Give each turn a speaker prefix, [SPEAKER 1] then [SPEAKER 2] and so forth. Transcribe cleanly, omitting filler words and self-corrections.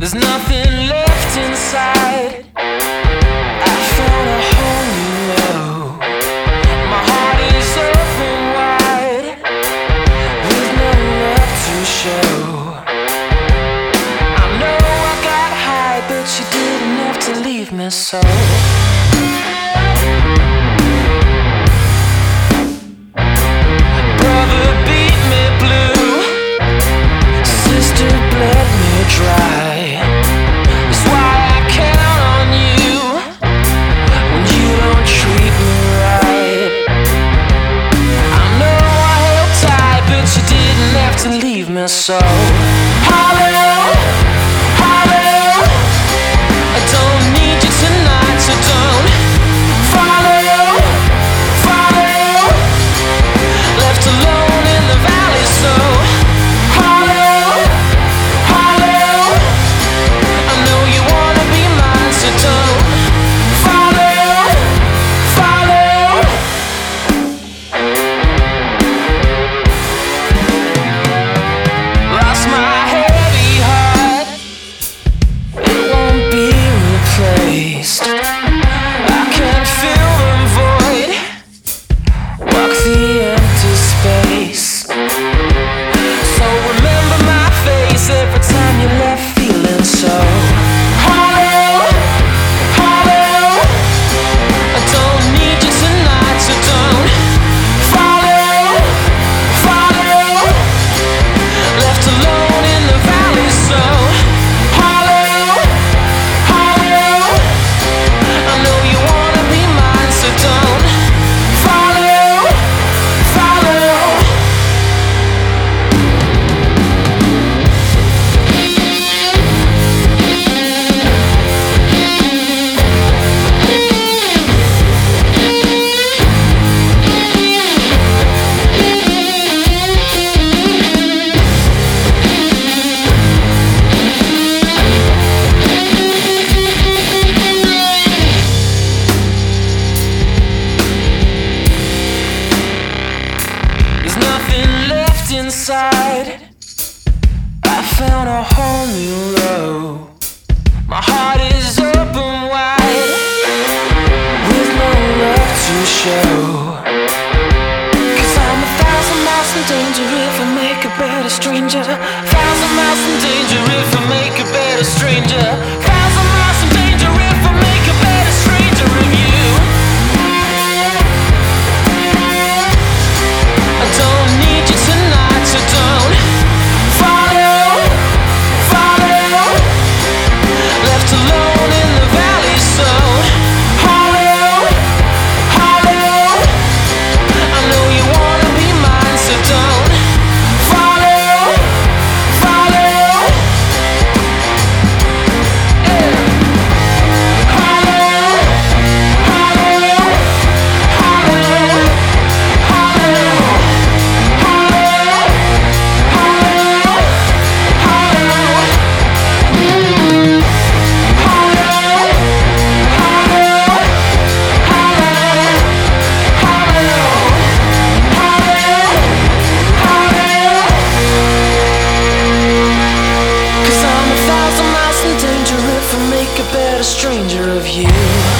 [SPEAKER 1] There's nothing left inside. I found a whole new low. My heart is open wide, with no love to show. I know I got high, but you didn't have to leave me so. Brother beat me blue, sister bled me dry. That's why I count on you when you don't treat me right. I know I held tight, but you didn't have to leave me so. Hollow, hollow, I don't need you tonight, so don't follow, follow. Left alone in the valley, so hollow, hollow. I know you wanna be mine, so don't follow, follow. Lost my heavy heart, it won't be replaced. I can fill the void, walk the empty space. So remember my face every time you left feeling so hollow, hollow. I don't need you tonight, so don't follow, follow. Left alone in the valley, so hollow, hollow. I know you wanna be mine, so don't follow, follow. There's nothing left inside. I found a whole new low. My heart is open wide, with no love to show. 'Cause I'm 1,000 miles from danger if I make a better stranger. 1,000 miles from danger if I make a better stranger. 1,000 miles from danger if I make a better stranger of you. I don't need you tonight, so don't follow, follow. Left alone in the valley, so hollow, hollow. I know you wanna be mine, so don't follow, follow. Yeah. Hollow, hollow, hollow, hollow. Cause I'm 1,000 miles from danger if I make a better stranger of you.